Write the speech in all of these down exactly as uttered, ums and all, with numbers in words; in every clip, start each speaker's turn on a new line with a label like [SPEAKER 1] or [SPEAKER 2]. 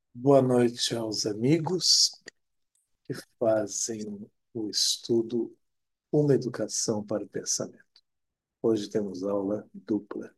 [SPEAKER 1] Boa noite aos amigos que fazem o estudo Uma Educação para o Pensamento. Hoje temos aula dupla,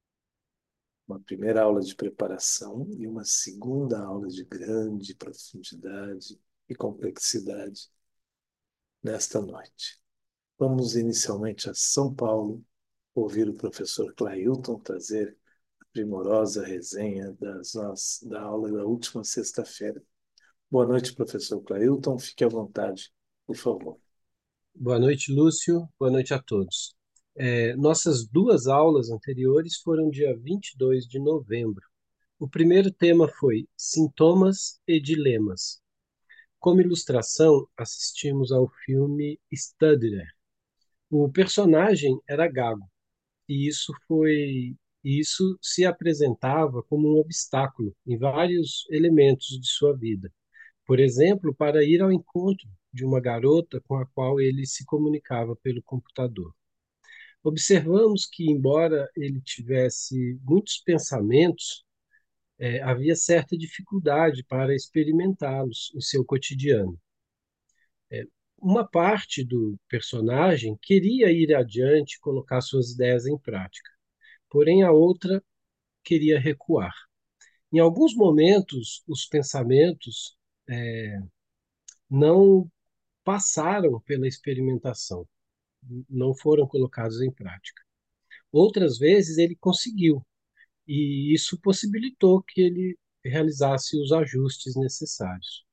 [SPEAKER 1] uma primeira aula de preparação e uma segunda aula de grande profundidade e complexidade nesta noite. Vamos inicialmente a São Paulo, ouvir o professor Clailton trazer a primorosa resenha das nossas, da aula da última sexta-feira. Boa noite, professor Clailton. Fique à vontade, por favor.
[SPEAKER 2] Boa noite, Lúcio. Boa noite a todos. É, nossas duas aulas anteriores foram dia vinte e dois de novembro. O primeiro tema foi Sintomas e Dilemas. Como ilustração, assistimos ao filme Stutterer. O personagem era gago, e isso foi e isso se apresentava como um obstáculo em vários elementos de sua vida. Por exemplo, para ir ao encontro de uma garota com a qual ele se comunicava pelo computador. Observamos que, embora ele tivesse muitos pensamentos, eh, havia certa dificuldade para experimentá-los em seu cotidiano. Eh, uma parte do personagem queria ir adiante e colocar suas ideias em prática, porém a outra queria recuar. Em alguns momentos, os pensamentos eh, não passaram pela experimentação, não foram colocados em prática. Outras vezes ele conseguiu, e isso possibilitou que ele realizasse os ajustes necessários.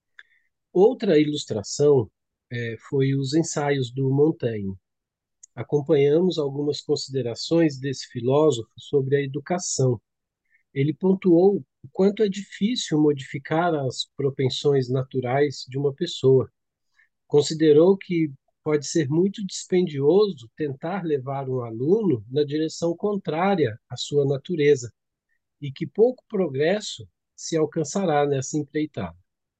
[SPEAKER 2] Outra ilustração eh, foi os ensaios do Montaigne. Acompanhamos algumas considerações desse filósofo sobre a educação. Ele pontuou o quanto é difícil modificar as propensões naturais de uma pessoa. Considerou que pode ser muito dispendioso tentar levar um aluno na direção contrária à sua natureza e que pouco progresso se alcançará nessa empreitada.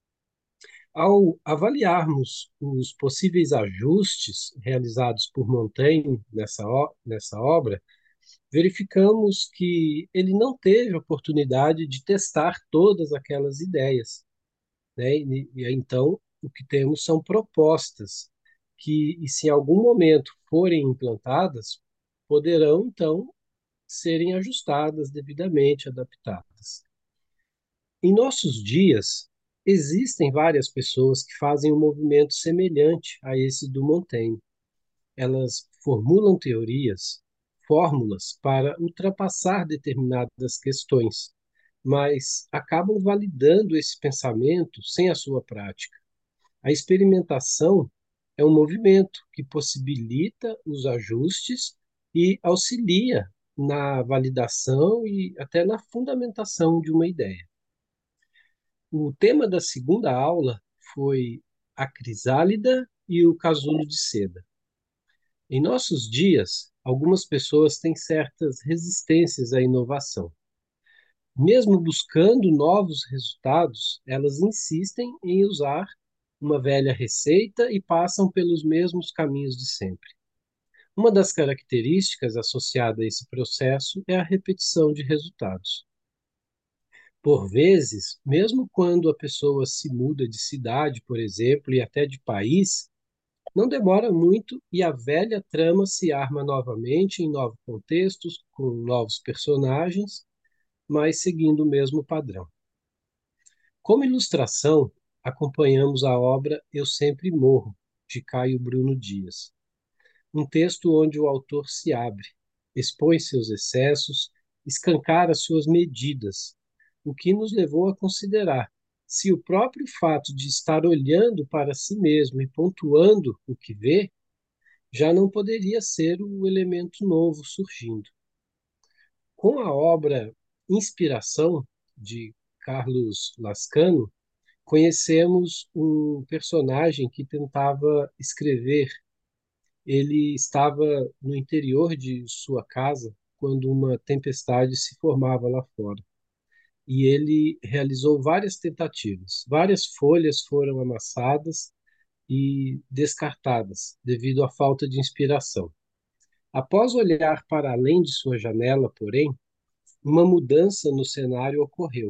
[SPEAKER 2] Ao avaliarmos os possíveis ajustes realizados por Montaigne nessa, nessa obra, verificamos que ele não teve oportunidade de testar todas aquelas ideias, né? E, e então o que temos são propostas que, e se em algum momento forem implantadas, poderão então serem ajustadas devidamente, adaptadas. Em nossos dias, existem várias pessoas que fazem um movimento semelhante a esse do Montaigne. Elas formulam teorias, fórmulas para ultrapassar determinadas questões, mas acabam validando esse pensamento sem a sua prática. A experimentação é um movimento que possibilita os ajustes e auxilia na validação e até na fundamentação de uma ideia. O tema da segunda aula foi a crisálida e o casulo de seda. Em nossos dias, algumas pessoas têm certas resistências à inovação. Mesmo buscando novos resultados, elas insistem em usar uma velha receita e passam pelos mesmos caminhos de sempre. Uma das características associada a esse processo é a repetição de resultados. Por vezes, mesmo quando a pessoa se muda de cidade, por exemplo, e até de país, não demora muito e a velha trama se arma novamente em novos contextos, com novos personagens, mas seguindo o mesmo padrão. Como ilustração, acompanhamos a obra Eu Sempre Morro, de Caio Bruno Dias, um texto onde o autor se abre, expõe seus excessos, escancara suas medidas, o que nos levou a considerar se o próprio fato de estar olhando para si mesmo e pontuando o que vê já não poderia ser o elemento novo surgindo. Com a obra Inspiração, de Carlos Lascano, conhecemos um personagem que tentava escrever. Ele estava no interior de sua casa quando uma tempestade se formava lá fora. E ele realizou várias tentativas. Várias folhas foram amassadas e descartadas devido à falta de inspiração. Após olhar para além de sua janela, porém, uma mudança no cenário ocorreu.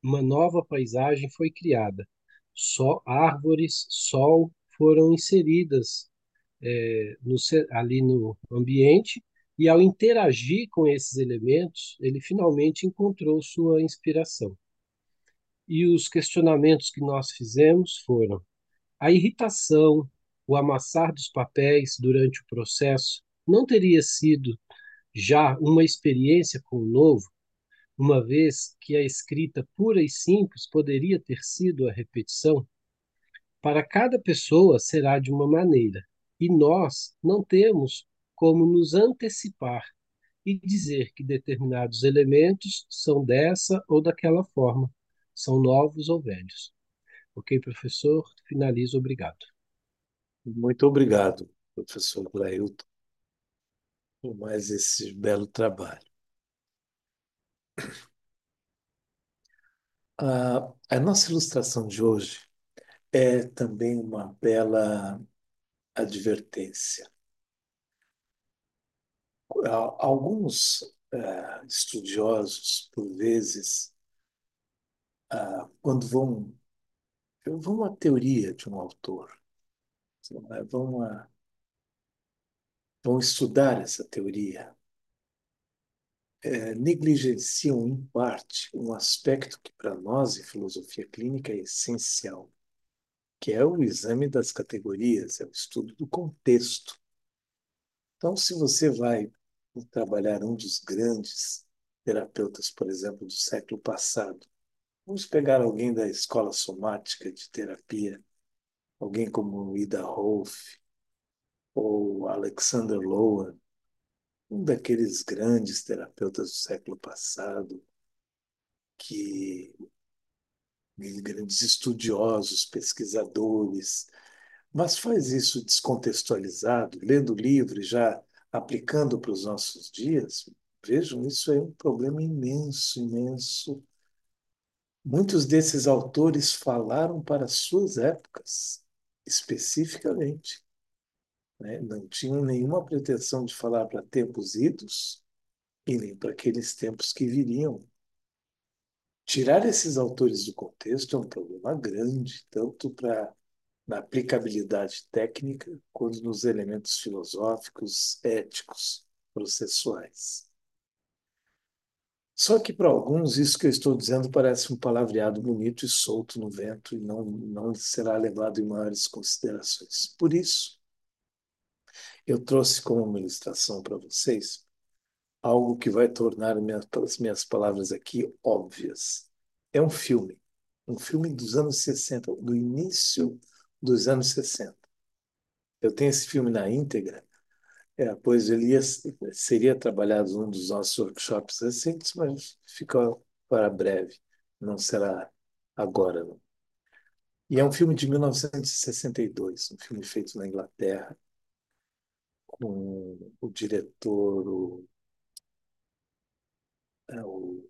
[SPEAKER 2] uma nova paisagem foi criada. Só árvores, sol foram inseridas é, no, ali no ambiente, e ao interagir com esses elementos, ele finalmente encontrou sua inspiração. E os questionamentos que nós fizemos foram: a irritação, o amassar dos papéis durante o processo não teria sido já uma experiência com o novo, uma vez que a escrita pura e simples poderia ter sido a repetição? Para cada pessoa será de uma maneira, e nós não temos como nos antecipar e dizer que determinados elementos são dessa ou daquela forma, são novos ou velhos. Ok, professor? Finalizo, obrigado.
[SPEAKER 1] Muito obrigado, professor Glailton, por mais esse belo trabalho. A, a nossa ilustração de hoje é também uma bela advertência. Alguns uh, estudiosos, por vezes, uh, quando vão, vão à teoria de um autor, vão, a, vão estudar essa teoria, uh, negligenciam, em parte, um aspecto que, para nós, em filosofia clínica, é essencial, que é o exame das categorias, é o estudo do contexto. Então, se você vai trabalhar um dos grandes terapeutas, por exemplo, do século passado, vamos pegar alguém da escola somática de terapia, alguém como Ida Rolf ou Alexander Lowen, um daqueles grandes terapeutas do século passado, que grandes estudiosos, pesquisadores, mas faz isso descontextualizado, lendo o livro e já aplicando para os nossos dias. Vejam, isso é um problema imenso, imenso. Muitos desses autores falaram para suas épocas, especificamente, né? Não tinham nenhuma pretensão de falar para tempos idos e nem para aqueles tempos que viriam. Tirar esses autores do contexto é um problema grande, tanto para na aplicabilidade técnica, quanto nos elementos filosóficos, éticos, processuais. Só que para alguns isso que eu estou dizendo parece um palavreado bonito e solto no vento e não, não será levado em maiores considerações. Por isso, eu trouxe como uma ilustração para vocês algo que vai tornar minhas, as minhas palavras aqui óbvias. É um filme, um filme dos anos sessenta, do início dos anos sessenta. Eu tenho esse filme na íntegra, é, pois ele ia, seria trabalhado num dos nossos workshops recentes, mas fica para breve, não será agora, não. E é um filme de mil novecentos e sessenta e dois, um filme feito na Inglaterra, com o diretor, o, é, o,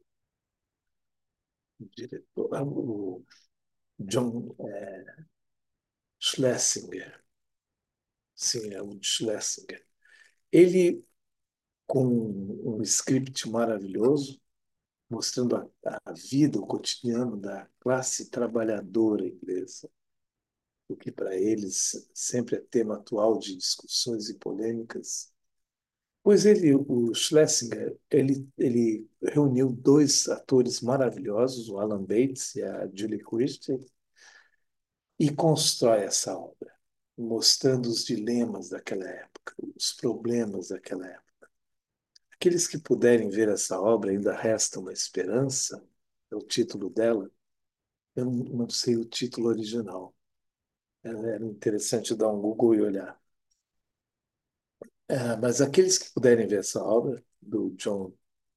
[SPEAKER 1] o diretor, é, o John é, Schlesinger. Sim, é o Schlesinger. Ele, com um script maravilhoso, mostrando a, a vida, o cotidiano da classe trabalhadora inglesa, o que para eles sempre é tema atual de discussões e polêmicas. Pois ele, o Schlesinger, ele, ele reuniu dois atores maravilhosos, o Alan Bates e a Julie Christie, e constrói essa obra, mostrando os dilemas daquela época, os problemas daquela época. Aqueles que puderem ver essa obra, Ainda Resta uma Esperança, é o título dela. Eu não sei o título original. É interessante dar um Google e olhar. É, mas aqueles que puderem ver essa obra, do John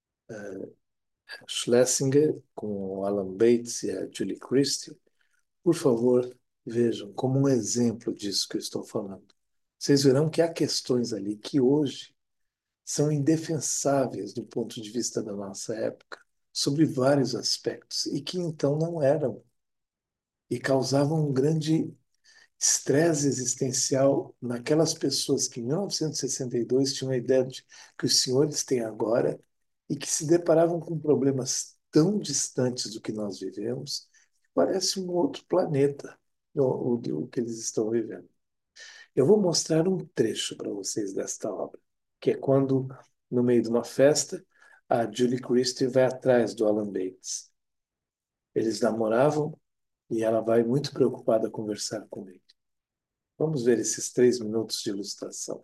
[SPEAKER 1] Schlesinger, com o Alan Bates e a Julie Christie, por favor, vejam como um exemplo disso que eu estou falando. Vocês verão que há questões ali que hoje são indefensáveis do ponto de vista da nossa época, sobre vários aspectos, e que então não eram, e causavam um grande estresse existencial naquelas pessoas que em mil novecentos e sessenta e dois tinham a ideia de que os senhores têm agora e que se deparavam com problemas tão distantes do que nós vivemos, que parece um outro planeta, o, o, o que eles estão vivendo. Eu vou mostrar um trecho para vocês desta obra, que é quando, no meio de uma festa, a Julie Christie vai atrás do Alan Bates. Eles namoravam e ela vai muito preocupada conversar com ele. Vamos ver esses três minutos de ilustração.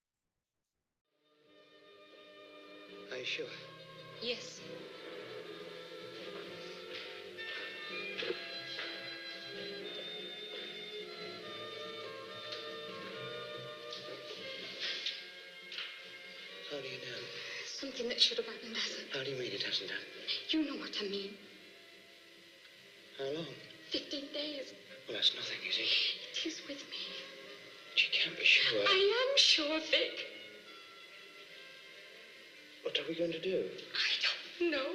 [SPEAKER 3] Are you sure?
[SPEAKER 4] Yes.
[SPEAKER 3] How do you know?
[SPEAKER 4] Something that should have happened hasn't.
[SPEAKER 3] How do you mean it hasn't happened?
[SPEAKER 4] You know what I mean.
[SPEAKER 3] How long?
[SPEAKER 4] Fifteen days.
[SPEAKER 3] Well, that's nothing, is it?
[SPEAKER 4] It is with me.
[SPEAKER 3] But you can't be sure.
[SPEAKER 4] I am sure, Vic.
[SPEAKER 3] What are we going to do?
[SPEAKER 4] I don't know.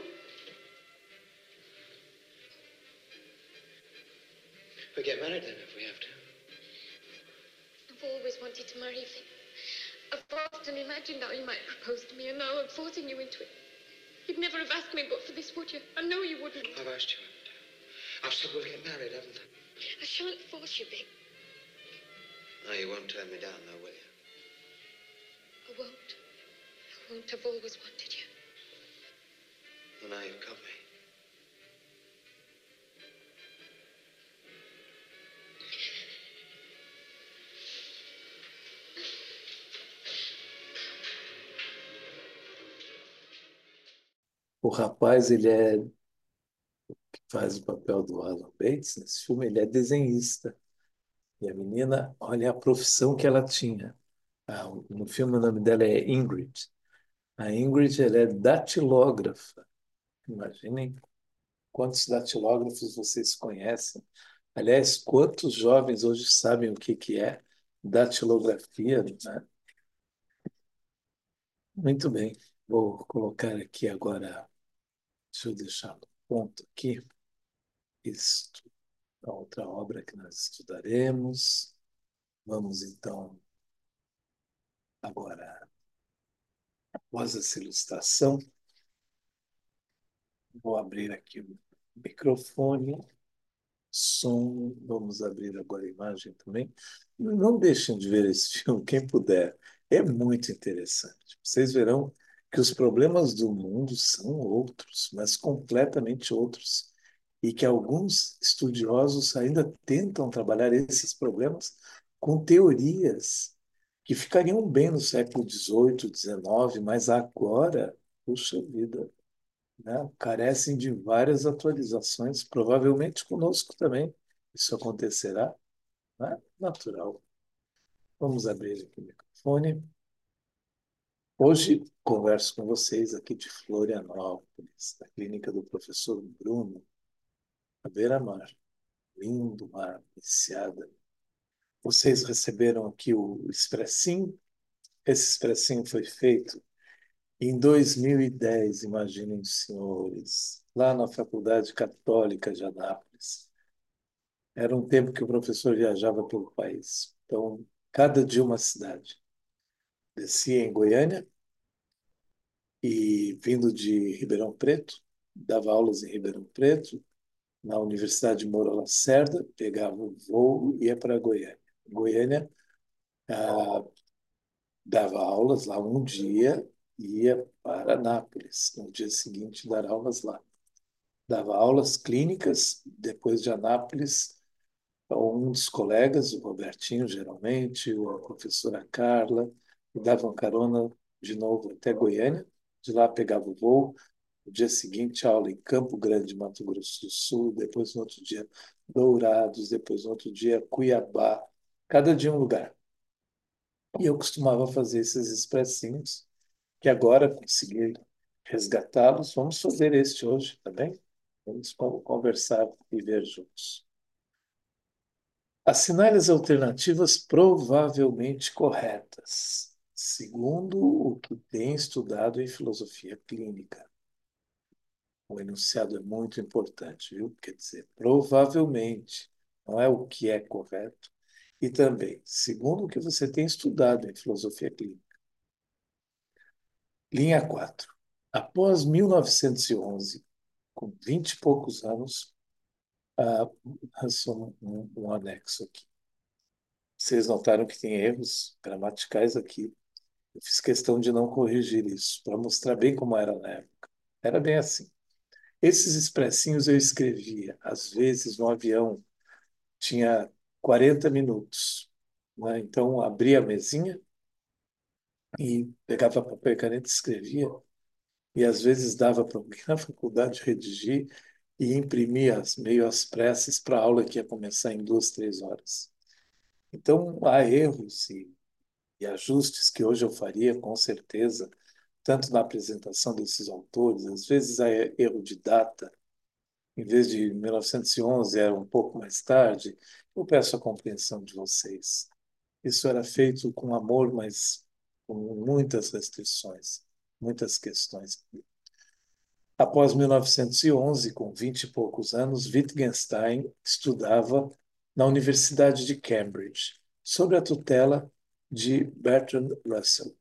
[SPEAKER 3] We'll get married then if we have to.
[SPEAKER 4] I've always wanted to marry Vic. I've often imagined how you might propose to me, and now I'm forcing you into it. You'd never have asked me but for this, would you? I know you wouldn't.
[SPEAKER 3] I've asked you, haven't I? I've said we'll get married, haven't I?
[SPEAKER 4] I shan't force you, Vic.
[SPEAKER 3] No, you won't turn me down, though, will you?
[SPEAKER 4] I won't. I won't. I've always wanted you.
[SPEAKER 3] Well, now you've got me.
[SPEAKER 1] O rapaz, ele é que faz o papel do Alan Bates nesse filme, ele é desenhista. E a menina, olha a profissão que ela tinha. Ah, no filme o nome dela é Ingrid. A Ingrid, ela é datilógrafa. Imaginem quantos datilógrafos vocês conhecem. Aliás, quantos jovens hoje sabem o que que é datilografia, né? Muito bem. Vou colocar aqui agora, deixa eu deixar no ponto aqui, isto, a outra obra que nós estudaremos. Vamos então, agora, após essa ilustração, vou abrir aqui o microfone, som, vamos abrir agora a imagem também. Não deixem de ver esse filme, quem puder. É muito interessante. Vocês verão que os problemas do mundo são outros, mas completamente outros. E que alguns estudiosos ainda tentam trabalhar esses problemas com teorias que ficariam bem no século dezoito, dezenove, mas agora, puxa vida, né? Carecem de várias atualizações, provavelmente conosco também isso acontecerá, né? Natural. Vamos abrir aqui o microfone. Hoje converso com vocês aqui de Florianópolis, da clínica do professor Bruno, à beira-mar. Lindo mar, Enseada. Vocês receberam aqui o expressinho. Esse expressinho foi feito em dois mil e dez, imaginem, senhores, lá na Faculdade Católica de Anápolis. Era um tempo que o professor viajava pelo país. Então, cada dia uma cidade. Descia em Goiânia e, vindo de Ribeirão Preto, dava aulas em Ribeirão Preto, na Universidade de Moura Lacerda, pegava o voo e ia para Goiânia. Goiânia, ah, dava aulas lá um dia e ia para Anápolis, no dia seguinte dar aulas lá. Dava aulas clínicas, depois de Anápolis, um dos colegas, o Robertinho, geralmente, ou a professora Carla, me davam carona de novo até Goiânia, de lá pegava o voo, no dia seguinte aula em Campo Grande, Mato Grosso do Sul, depois no outro dia Dourados, depois no outro dia Cuiabá, cada dia um lugar. E eu costumava fazer esses expressinhos, que agora consegui resgatá-los. Vamos fazer este hoje também. Vamos conversar e ver juntos. Assinale as alternativas provavelmente corretas, segundo o que tem estudado em filosofia clínica. O enunciado é muito importante, viu? Quer dizer, provavelmente, não é o que é correto. E também, segundo o que você tem estudado em filosofia clínica. Linha quatro. Após mil novecentos e onze, com vinte e poucos anos, ah, lançou um, um anexo aqui. Vocês notaram que tem erros gramaticais aqui. Eu fiz questão de não corrigir isso, para mostrar bem como era na época. Era bem assim. Esses expressinhos eu escrevia, às vezes no avião, tinha quarenta minutos, né? Então, abria a mesinha e pegava papel e caneta e escrevia, e às vezes dava para alguém na faculdade redigir e imprimia as- meio às pressas para a aula que ia começar em duas, três horas. Então, há erros e, e ajustes que hoje eu faria, com certeza, tanto na apresentação desses autores, às vezes há erro de data, em vez de mil novecentos e onze, era um pouco mais tarde, eu peço a compreensão de vocês. Isso era feito com amor, mas com muitas restrições, muitas questões. Após mil novecentos e onze, com vinte e poucos anos, Wittgenstein estudava na Universidade de Cambridge, sob a tutela de Bertrand Russell.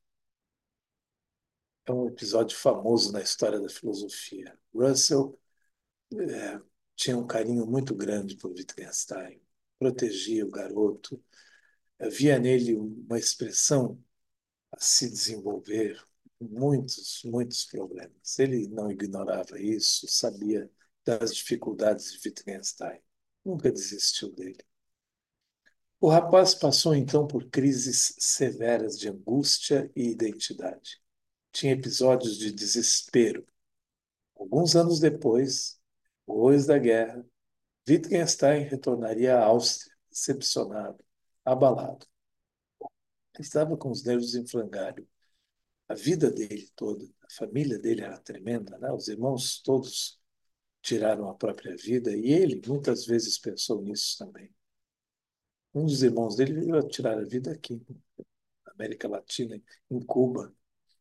[SPEAKER 1] É um episódio famoso na história da filosofia. Russell é, tinha um carinho muito grande por Wittgenstein, protegia o garoto, via nele uma expressão a se desenvolver, muitos, muitos problemas. Ele não ignorava isso, sabia das dificuldades de Wittgenstein, nunca desistiu dele. O rapaz passou então por crises severas de angústia e identidade. Tinha episódios de desespero. Alguns anos depois, depois da guerra, Wittgenstein retornaria à Áustria, decepcionado, abalado. Ele estava com os nervos em frangalho. A vida dele toda, a família dele era tremenda, né? Os irmãos todos tiraram a própria vida e ele muitas vezes pensou nisso também. Um dos irmãos dele veio a tirar a vida aqui, na América Latina, em Cuba.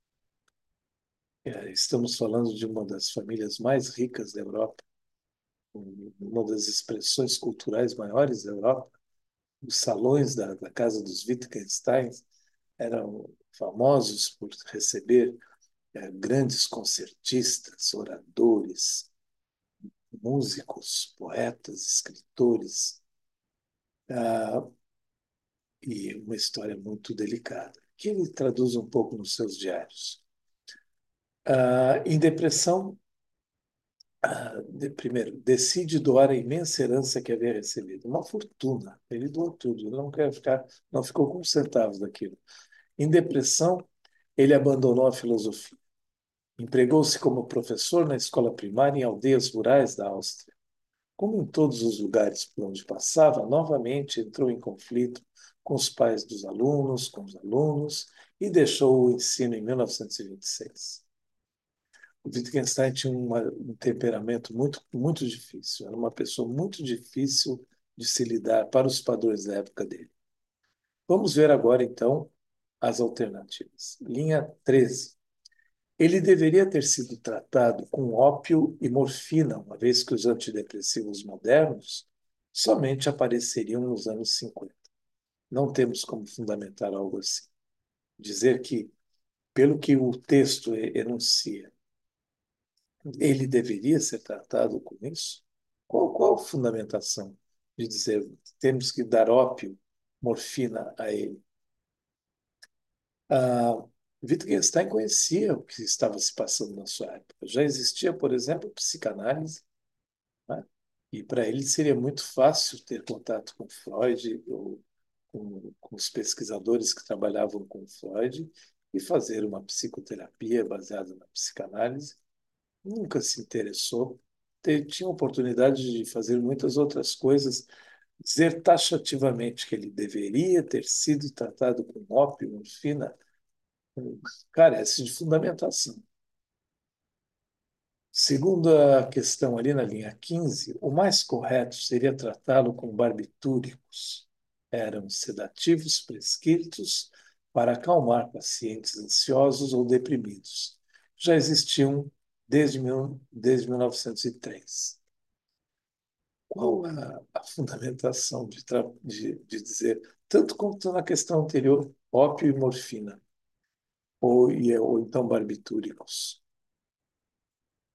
[SPEAKER 1] É, estamos falando de uma das famílias mais ricas da Europa, uma das expressões culturais maiores da Europa. Os salões da, da casa dos Wittgenstein eram famosos por receber é, grandes concertistas, oradores, músicos, poetas, escritores, ah, e uma história muito delicada, que ele traduz um pouco nos seus diários. Ah, em depressão, ah, de, primeiro, decide doar a imensa herança que havia recebido, uma fortuna. Ele doou tudo, ele não quer ficar, não ficou com um centavo daquilo. Em depressão, ele abandonou a filosofia. Empregou-se como professor na escola primária em aldeias rurais da Áustria. Como em todos os lugares por onde passava, novamente entrou em conflito com os pais dos alunos, com os alunos, e deixou o ensino em mil novecentos e vinte e seis. O Wittgenstein tinha uma, um temperamento muito, muito difícil, era uma pessoa muito difícil de se lidar para os padrões da época dele. Vamos ver agora, então, as alternativas. Linha treze. Ele deveria ter sido tratado com ópio e morfina, uma vez que os antidepressivos modernos somente apareceriam nos anos cinquenta. Não temos como fundamentar algo assim. Dizer que, pelo que o texto enuncia, ele deveria ser tratado com isso? Qual, qual a fundamentação de dizer que temos que dar ópio, morfina a ele? Ah, Wittgenstein conhecia o que estava se passando na sua época. Já existia, por exemplo, psicanálise, né? E para ele seria muito fácil ter contato com Freud ou com, com os pesquisadores que trabalhavam com Freud e fazer uma psicoterapia baseada na psicanálise. Nunca se interessou. Te- Tinha oportunidade de fazer muitas outras coisas. Dizer taxativamente que ele deveria ter sido tratado com ópio, morfina, carece de fundamentação. Segundo a questão ali na linha quinze, o mais correto seria tratá-lo com barbitúricos. Eram sedativos prescritos para acalmar pacientes ansiosos ou deprimidos. Já existiam desde, mil, desde mil novecentos e três. Qual a, a fundamentação de, de, de dizer, tanto quanto na questão anterior, ópio e morfina, ou, ou então barbitúricos?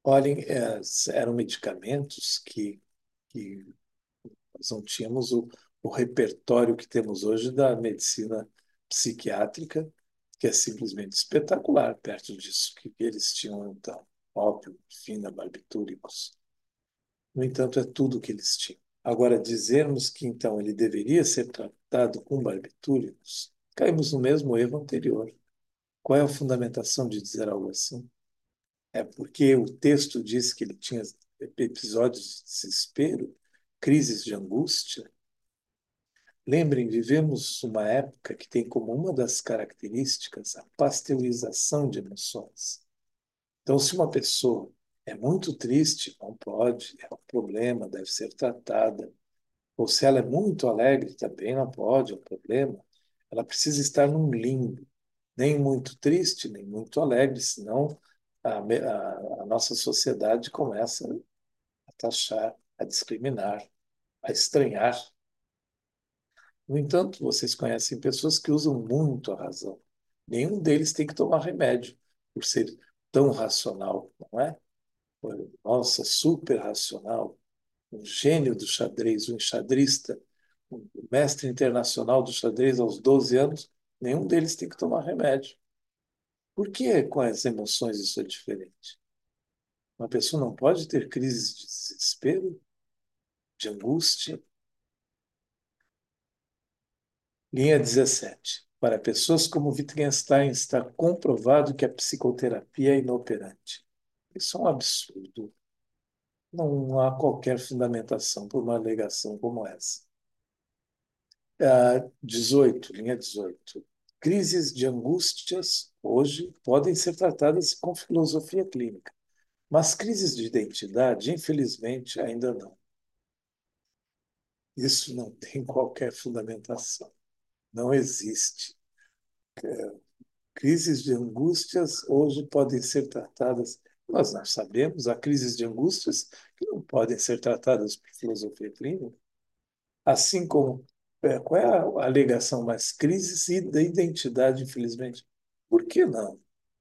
[SPEAKER 1] Olhem, eh, eram medicamentos que, que nós não tínhamos o, o repertório que temos hoje da medicina psiquiátrica, que é simplesmente espetacular perto disso que eles tinham então. Ópio, morfina, barbitúricos. No entanto, é tudo o que eles tinham. Agora, dizermos que então ele deveria ser tratado com barbitúricos, caímos no mesmo erro anterior. Qual é a fundamentação de dizer algo assim? É porque o texto diz que ele tinha episódios de desespero, crises de angústia. Lembrem, vivemos uma época que tem como uma das características a pasteurização de emoções. Então, se uma pessoa é muito triste, não pode, é um problema, deve ser tratada. Ou se ela é muito alegre, também não pode, é um problema. Ela precisa estar num limbo, nem muito triste, nem muito alegre, senão a, a, a nossa sociedade começa a taxar, a discriminar, a estranhar. No entanto, vocês conhecem pessoas que usam muito a razão. Nenhum deles tem que tomar remédio por ser tão racional, não é? Nossa, super racional, um gênio do xadrez, um enxadrista, um mestre internacional do xadrez aos doze anos, nenhum deles tem que tomar remédio. Por que com as emoções isso é diferente? Uma pessoa não pode ter crises de desespero, de angústia. Linha dezessete. Para pessoas como Wittgenstein, está comprovado que a psicoterapia é inoperante. Isso é um absurdo. Não há qualquer fundamentação por uma alegação como essa. Ah, dezoito, linha dezoito. Crises de angústias, hoje, podem ser tratadas com filosofia clínica, mas crises de identidade, infelizmente, ainda não. Isso não tem qualquer fundamentação. Não existe. Crises de angústias hoje podem ser tratadas. Nós não sabemos, há crises de angústias que não podem ser tratadas por filosofia clínica. Assim como, é, qual é a alegação mais crises da identidade, infelizmente? Por que não?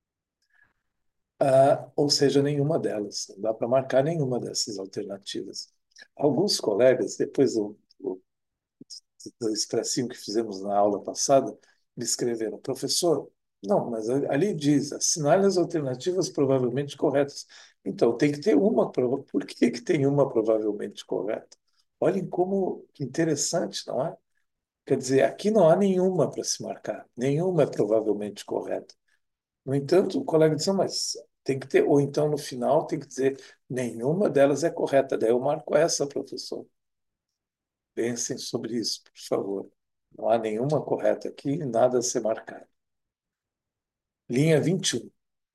[SPEAKER 1] Ah, ou seja, nenhuma delas. Não dá para marcar nenhuma dessas alternativas. Alguns colegas, depois do, do, do expressinho que fizemos na aula passada, me escreveram, professor, não, mas ali diz, assinale as alternativas provavelmente corretas. Então, tem que ter uma. Por que que tem uma provavelmente correta? Olhem como que interessante, não é? Quer dizer, aqui não há nenhuma para se marcar, nenhuma é provavelmente correta. No entanto, o colega disse, "Não, mas tem que ter, ou então no final tem que dizer, nenhuma delas é correta, daí eu marco essa, professor. Pensem sobre isso, por favor. Não há nenhuma correta aqui, nada a ser marcado. Linha vinte e um.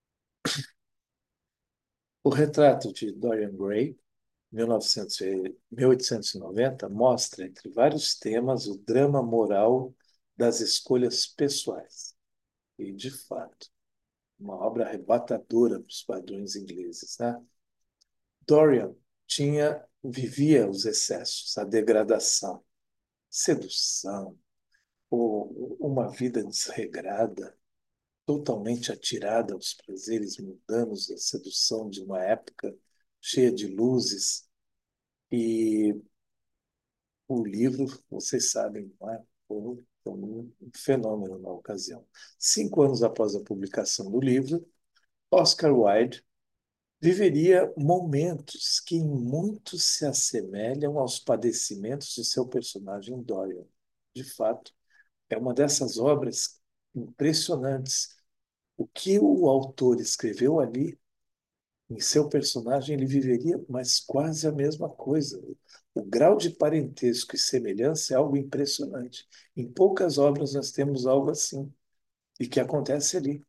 [SPEAKER 1] O retrato de Dorian Gray, mil e oitocentos e noventa, mostra, entre vários temas, o drama moral das escolhas pessoais. E, de fato, uma obra arrebatadora para os padrões ingleses, né? Dorian tinha vivia os excessos, a degradação, sedução, ou uma vida desregrada, totalmente atirada aos prazeres mundanos da sedução de uma época cheia de luzes. E o livro, vocês sabem, não é? Foi um fenômeno na ocasião. Cinco anos após a publicação do livro, Oscar Wilde viveria momentos que em muito se assemelham aos padecimentos de seu personagem Dorian. De fato, é uma dessas obras impressionantes. O que o autor escreveu ali, em seu personagem, ele viveria, mas quase a mesma coisa. O grau de parentesco e semelhança é algo impressionante. Em poucas obras nós temos algo assim, e que acontece ali.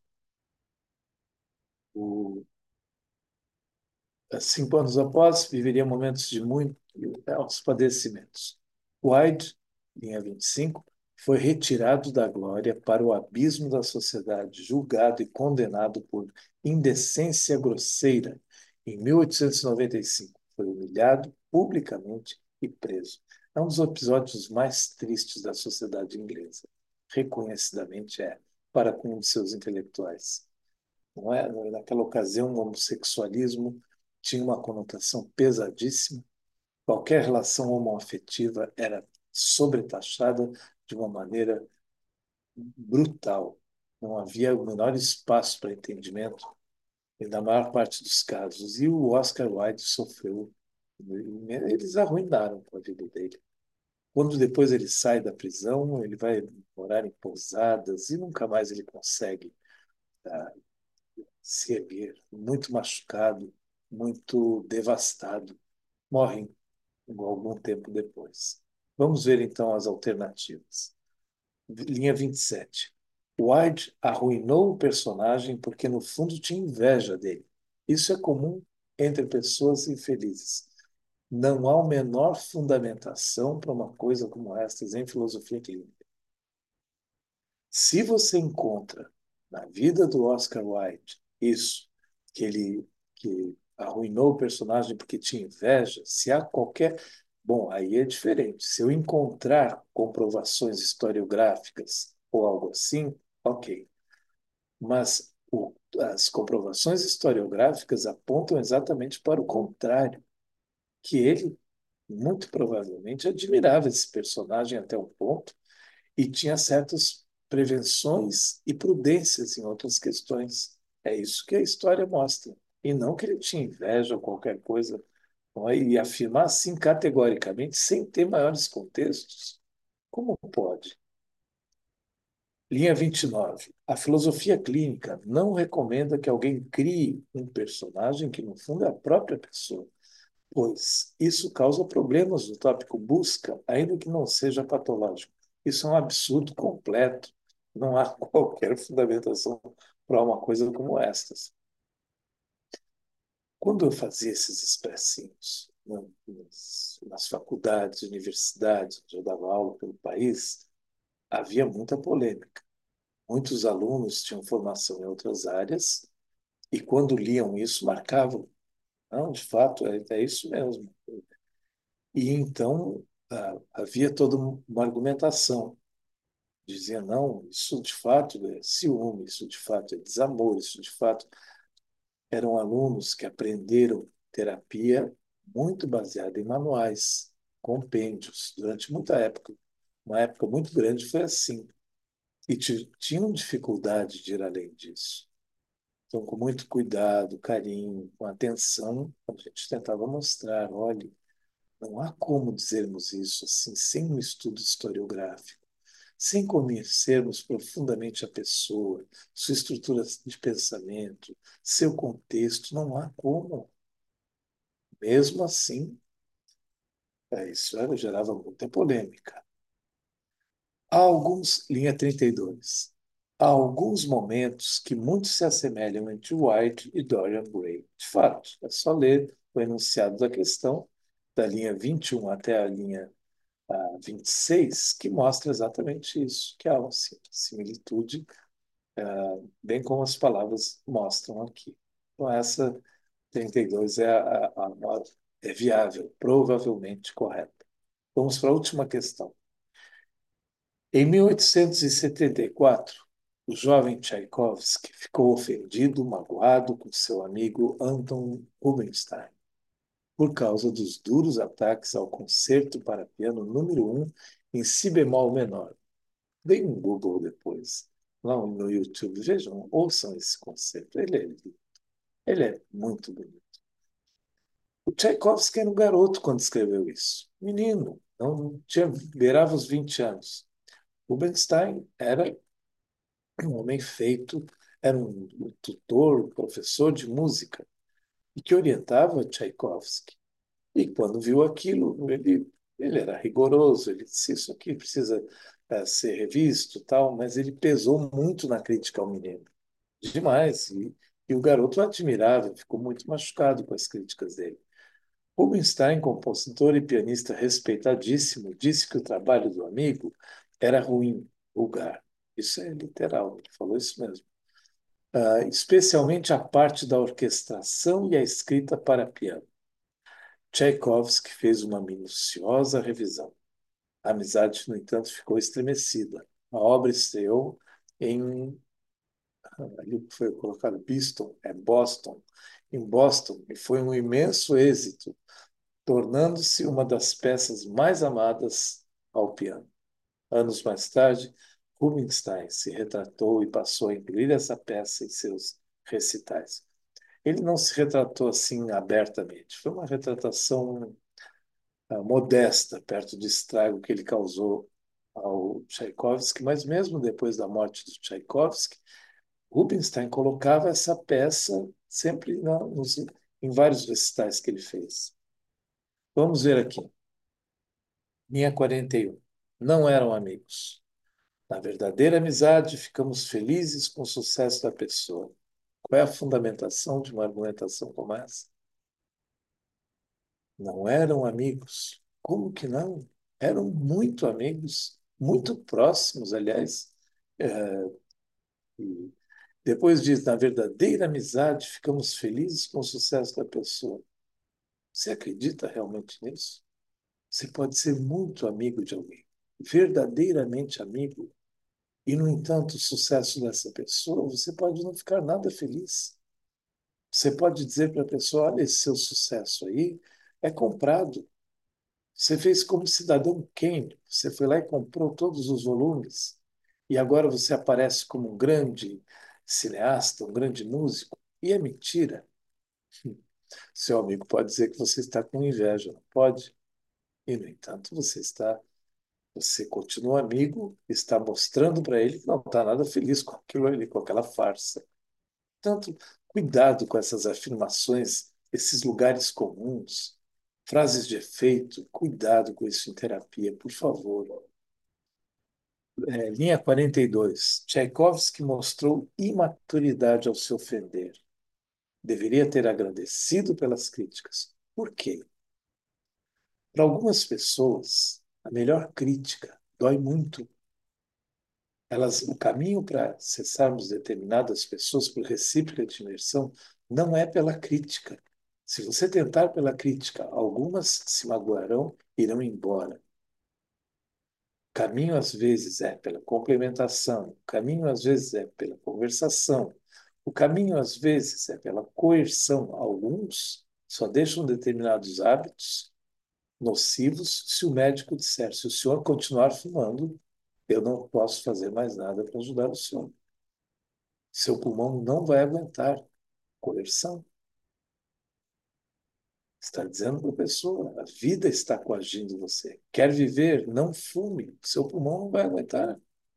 [SPEAKER 1] O Cinco anos após, viveria momentos de muitos padecimentos. White, linha vinte e cinco, foi retirado da glória para o abismo da sociedade, julgado e condenado por indecência grosseira. Em mil oitocentos e noventa e cinco, foi humilhado publicamente e preso. É um dos episódios mais tristes da sociedade inglesa. Reconhecidamente é, para com um de seus intelectuais. Não é? Naquela ocasião, o homossexualismo tinha uma conotação pesadíssima. Qualquer relação homoafetiva era sobretaxada de uma maneira brutal. Não havia o menor espaço para entendimento, e na maior parte dos casos. E o Oscar Wilde sofreu. Eles arruinaram com a vida dele. Quando depois ele sai da prisão, ele vai morar em pousadas e nunca mais ele consegue ah, se erguer. Muito machucado, muito devastado. Morre algum tempo depois. Vamos ver então as alternativas. Linha vinte e sete. Wilde arruinou o personagem porque no fundo tinha inveja dele. Isso é comum entre pessoas infelizes. Não há a menor fundamentação para uma coisa como esta em filosofia clínica. Se você encontra na vida do Oscar Wilde isso, que ele que arruinou o personagem porque tinha inveja, se há qualquer. Bom, aí é diferente. Se eu encontrar comprovações historiográficas ou algo assim, ok. Mas o, as comprovações historiográficas apontam exatamente para o contrário, que ele muito provavelmente admirava esse personagem até um ponto e tinha certas prevenções e prudências em outras questões. É isso que a história mostra. E não que ele tinha inveja ou qualquer coisa. E afirmar assim categoricamente, sem ter maiores contextos, como pode? Linha vinte e nove. A filosofia clínica não recomenda que alguém crie um personagem que, no fundo, é a própria pessoa, pois isso causa problemas no tópico busca, ainda que não seja patológico. Isso é um absurdo completo. Não há qualquer fundamentação para uma coisa como estas. Quando eu fazia esses expressinhos nas, nas faculdades, universidades, onde eu dava aula pelo país, havia muita polêmica. Muitos alunos tinham formação em outras áreas e, quando liam isso, marcavam. Não, de fato, é, é isso mesmo. E então ah, havia toda uma argumentação. Dizia, não, isso de fato é ciúme, isso de fato é desamor, isso de fato. Eram alunos que aprenderam terapia muito baseada em manuais, compêndios, durante muita época. Uma época muito grande foi assim. E tinham dificuldade de ir além disso. Então, com muito cuidado, carinho, com atenção, a gente tentava mostrar, olhe, não há como dizermos isso assim, sem um estudo historiográfico, sem conhecermos profundamente a pessoa, sua estrutura de pensamento, seu contexto, não há como. Mesmo assim, é, isso era, gerava muita polêmica. Há alguns, linha trinta e dois. Há alguns momentos que muito se assemelham entre White e Dorian Gray. De fato, é só ler o enunciado da questão, da linha vinte e um até a linha ah, vinte e seis, que mostra exatamente isso, que há uma similitude, ah, bem como as palavras mostram aqui. Então, essa trinta e dois é, a, a, a, é viável, provavelmente correta. Vamos para a última questão. Em mil oitocentos e setenta e quatro, o jovem Tchaikovsky ficou ofendido, magoado com seu amigo Anton Rubinstein, por causa dos duros ataques ao concerto para piano número um em si bemol menor. Deem um Google depois, lá no YouTube, vejam, ouçam esse concerto. Ele é, ele é muito bonito. O Tchaikovsky era um garoto quando escreveu isso. Menino, não tinha, beirava os vinte anos. Rubinstein era um homem feito, era um tutor, um professor de música, e que orientava Tchaikovsky. E quando viu aquilo, ele, ele era rigoroso, ele disse, isso aqui precisa é, ser revisto, tal, mas ele pesou muito na crítica ao menino, demais, e, e o garoto o admirava, ficou muito machucado com as críticas dele. Rubinstein, compositor e pianista respeitadíssimo, disse que o trabalho do amigo era ruim, vulgar. Isso é literal, ele falou isso mesmo. Uh, especialmente a parte da orquestração e a escrita para piano. Tchaikovsky fez uma minuciosa revisão. A amizade, no entanto, ficou estremecida. A obra estreou em, ali foi colocado Boston, é Boston, em Boston e foi um imenso êxito, tornando-se uma das peças mais amadas ao piano. Anos mais tarde, Rubinstein se retratou e passou a incluir essa peça em seus recitais. Ele não se retratou assim abertamente, foi uma retratação ah, modesta perto do estrago que ele causou ao Tchaikovsky, mas mesmo depois da morte do Tchaikovsky, Rubinstein colocava essa peça sempre na, nos, em vários recitais que ele fez. Vamos ver aqui. Linha quarenta e um. Não eram amigos. Na verdadeira amizade, ficamos felizes com o sucesso da pessoa. Qual é a fundamentação de uma argumentação como essa? Não eram amigos. Como que não? Eram muito amigos, muito próximos, aliás. É, e depois diz, na verdadeira amizade, ficamos felizes com o sucesso da pessoa. Você acredita realmente nisso? Você pode ser muito amigo de alguém, verdadeiramente amigo, e, no entanto, o sucesso dessa pessoa, você pode não ficar nada feliz. Você pode dizer para a pessoa: olha, esse seu sucesso aí é comprado. Você fez como cidadão Kane. Você foi lá e comprou todos os volumes. E agora você aparece como um grande cineasta, um grande músico. E é mentira. Seu amigo pode dizer que você está com inveja, não pode? E, no entanto, você está, você continua amigo, está mostrando para ele que não está nada feliz com aquilo ali, com aquela farsa. Portanto, cuidado com essas afirmações, esses lugares comuns, frases de efeito, cuidado com isso em terapia, por favor. É, linha quarenta e dois. Tchaikovsky mostrou imaturidade ao se ofender. Deveria ter agradecido pelas críticas. Por quê? Para algumas pessoas, a melhor crítica dói muito. Elas, o caminho para cessarmos determinadas pessoas por recíproca admiração não é pela crítica. Se você tentar pela crítica, algumas se magoarão e irão embora. O caminho, às vezes, é pela complementação, o caminho, às vezes, é pela conversação, o caminho, às vezes, é pela coerção. Alguns só deixam determinados hábitos nocivos se o médico disser: se o senhor continuar fumando, eu não posso fazer mais nada para ajudar o senhor. Seu pulmão não vai aguentar coerção. Está dizendo para a pessoa: a vida está coagindo você. Quer viver? Não fume. Seu pulmão não vai aguentar.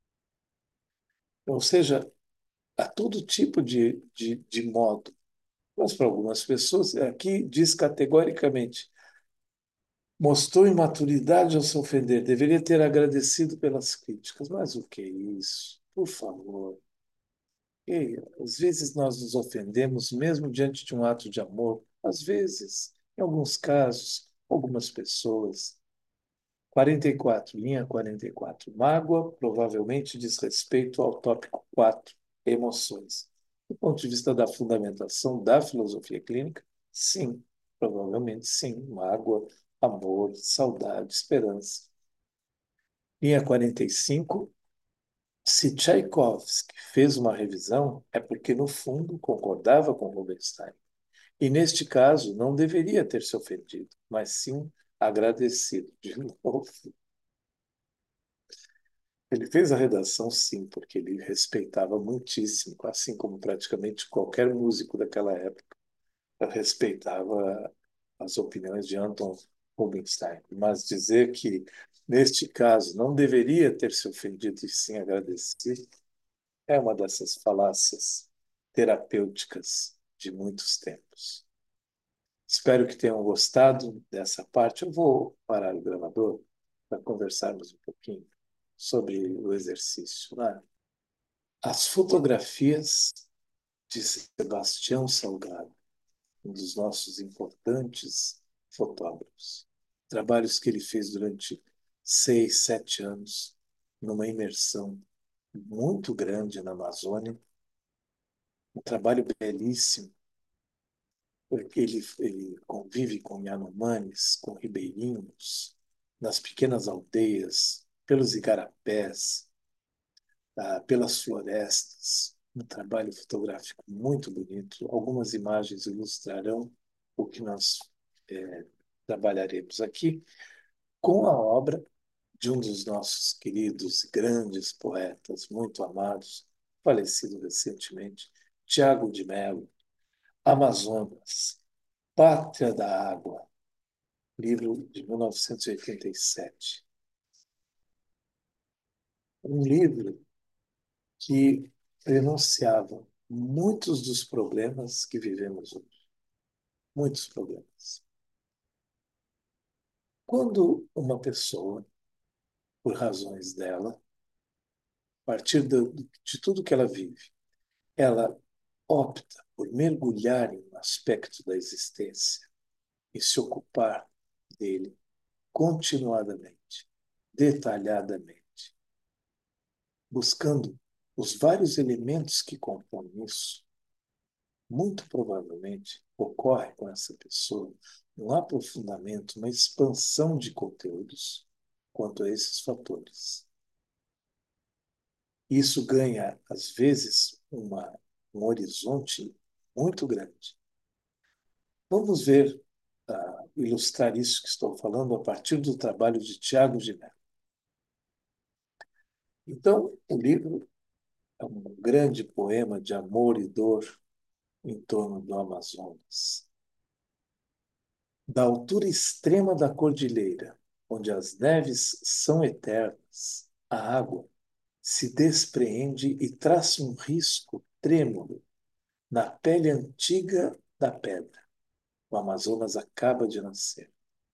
[SPEAKER 1] Ou seja, há todo tipo de, de, de modo. Mas para algumas pessoas, aqui diz categoricamente: mostrou imaturidade ao se ofender, deveria ter agradecido pelas críticas. Mas o que é isso? Por favor. E, às vezes nós nos ofendemos mesmo diante de um ato de amor. Às vezes, em alguns casos, algumas pessoas. quarenta e quatro, linha quarenta e quatro. Mágoa provavelmente diz respeito ao tópico quatro, emoções. Do ponto de vista da fundamentação da filosofia clínica, sim, provavelmente sim. Mágoa, amor, saudade, esperança. Linha quarenta e cinco. Se Tchaikovsky fez uma revisão, é porque, no fundo, concordava com Rubinstein. E, neste caso, não deveria ter se ofendido, mas sim agradecido. De novo, ele fez a redação, sim, porque ele respeitava muitíssimo, assim como praticamente qualquer músico daquela época respeitava as opiniões de Anton Rubinstein. Mas dizer que, neste caso, não deveria ter se ofendido e sim agradecido, é uma dessas falácias terapêuticas de muitos tempos. Espero que tenham gostado dessa parte. Eu vou parar o gravador para conversarmos um pouquinho sobre o exercício, né? As fotografias de Sebastião Salgado, um dos nossos importantes fotógrafos. Trabalhos que ele fez durante seis, sete anos, numa imersão muito grande na Amazônia. Um trabalho belíssimo, porque ele, ele convive com Yanomamis, com ribeirinhos, nas pequenas aldeias, pelos igarapés, ah, pelas florestas. um trabalho fotográfico muito bonito. Algumas imagens ilustrarão o que nós é, trabalharemos aqui com a obra de um dos nossos queridos e grandes poetas, muito amados, falecido recentemente, Tiago de Mello, Amazonas, Pátria da Água, livro de mil novecentos e oitenta e sete. Um livro que enunciava muitos dos problemas que vivemos hoje. Muitos problemas. Quando uma pessoa, por razões dela, a partir de, de tudo que ela vive, ela opta por mergulhar em um aspecto da existência e se ocupar dele continuadamente, detalhadamente, buscando os vários elementos que compõem isso, muito provavelmente ocorre com essa pessoa um aprofundamento, uma expansão de conteúdos quanto a esses fatores. Isso ganha, às vezes, uma, um horizonte muito grande. Vamos ver, uh, ilustrar isso que estou falando a partir do trabalho de Tiago de Mello. Então, o livro é um grande poema de amor e dor em torno do Amazonas. Da altura extrema da cordilheira, onde as neves são eternas, a água se despreende e traça um risco trêmulo na pele antiga da pedra. O Amazonas acaba de nascer.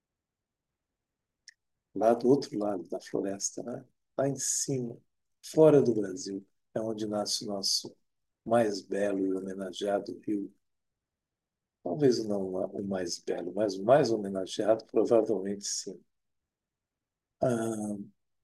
[SPEAKER 1] Lá do outro lado da floresta, né? Lá em cima, fora do Brasil, é onde nasce o nosso mais belo e homenageado rio. Talvez não o mais belo, mas o mais homenageado, provavelmente sim. Ah,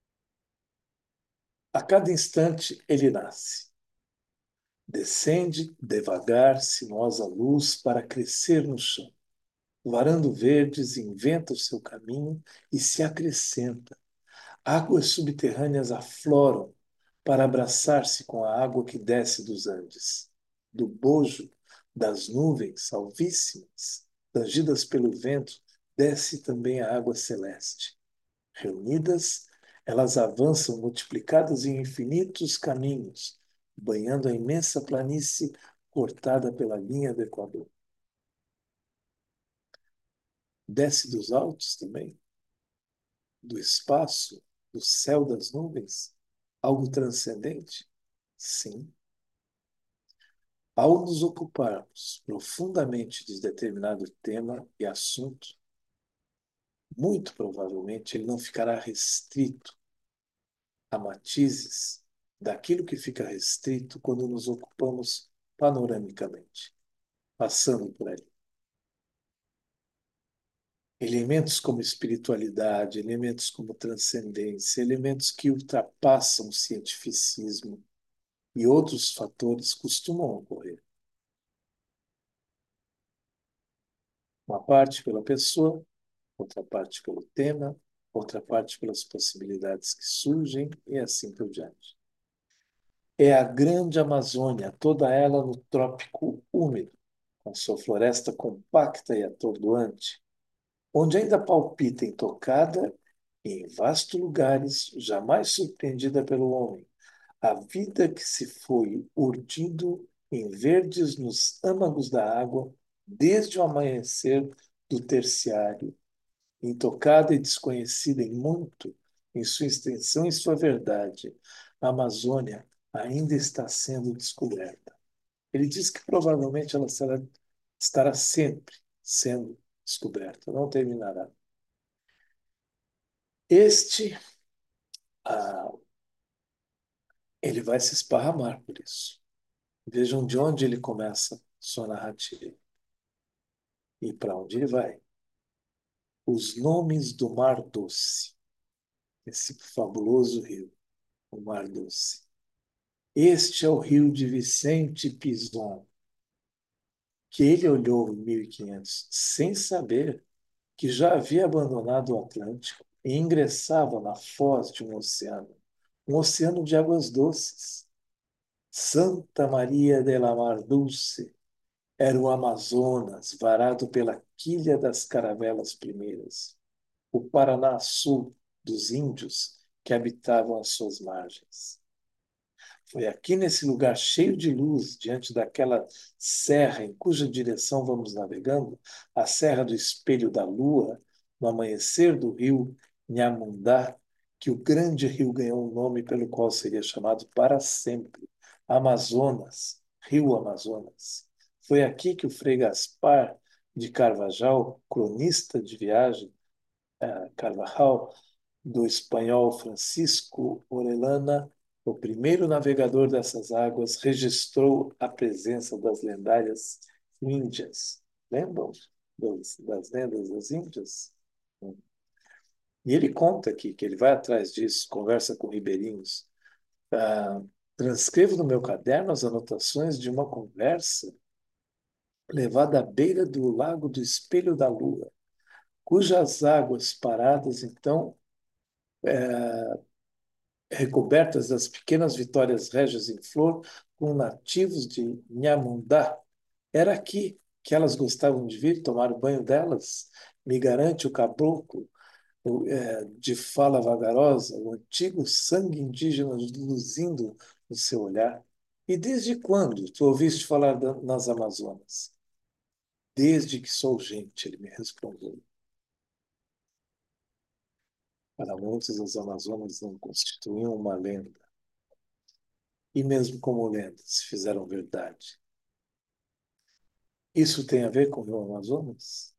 [SPEAKER 1] a cada instante ele nasce. Descende devagar, sinuosa luz para crescer no chão. Varando verdes inventa o seu caminho e se acrescenta. Águas subterrâneas afloram para abraçar-se com a água que desce dos Andes. Do bojo das nuvens alvíssimas, tangidas pelo vento, desce também a água celeste. Reunidas, elas avançam multiplicadas em infinitos caminhos, banhando a imensa planície cortada pela linha do Equador. Desce dos altos também, do espaço, do céu das nuvens, algo transcendente? Sim. Ao nos ocuparmos profundamente de determinado tema e assunto, muito provavelmente ele não ficará restrito a matizes daquilo que fica restrito quando nos ocupamos panoramicamente, passando por ali. Elementos como espiritualidade, elementos como transcendência, elementos que ultrapassam o cientificismo e outros fatores costumam ocorrer. Uma parte pela pessoa, outra parte pelo tema, outra parte pelas possibilidades que surgem e assim por diante. É a grande Amazônia, toda ela no trópico úmido, com sua floresta compacta e atordoante, onde ainda palpita intocada e em vastos lugares, jamais surpreendida pelo homem, a vida que se foi urdindo em verdes nos âmagos da água desde o amanhecer do terciário, intocada e desconhecida em muito, em sua extensão e sua verdade. A Amazônia ainda está sendo descoberta. Ele diz que provavelmente ela será, estará sempre sendo descoberta, não terminará. Este, ah, ele vai se esparramar por isso. Vejam de onde ele começa sua narrativa e para onde ele vai. Os nomes do Mar Doce, esse fabuloso rio, o Mar Doce. Este é o rio de Vicente Pinzon, que ele olhou em mil e quinhentos, sem saber que já havia abandonado o Atlântico e ingressava na foz de um oceano, um oceano de águas doces. Santa Maria de la Mar Dulce era o Amazonas, varado pela quilha das caravelas primeiras, o Paraná Sul dos índios que habitavam as suas margens. Foi aqui nesse lugar cheio de luz, diante daquela serra em cuja direção vamos navegando, a Serra do Espelho da Lua, no amanhecer do rio Nhamundá, que o grande rio ganhou um nome pelo qual seria chamado para sempre, Amazonas, Rio Amazonas. Foi aqui que o Frei Gaspar de Carvajal, cronista de viagem, eh, Carvajal, do espanhol Francisco Orellana, o primeiro navegador dessas águas, registrou a presença das lendárias índias. Lembram das, das lendas das índias? E ele conta aqui que ele vai atrás disso, conversa com ribeirinhos. Ah, transcrevo no meu caderno as anotações de uma conversa levada à beira do lago do Espelho da Lua, cujas águas paradas, então, recobertas das pequenas vitórias régias em flor, com nativos de Nhamundá. Era aqui que elas gostavam de vir tomar o banho delas, me garante o caboclo o, é, de fala vagarosa, o antigo sangue indígena luzindo no seu olhar. E desde quando tu ouviste falar da, nas Amazonas? Desde que sou gente, ele me respondeu. Para muitos, as Amazonas não constituíam uma lenda. E mesmo como lendas se fizeram verdade. Isso tem a ver com o Rio Amazonas?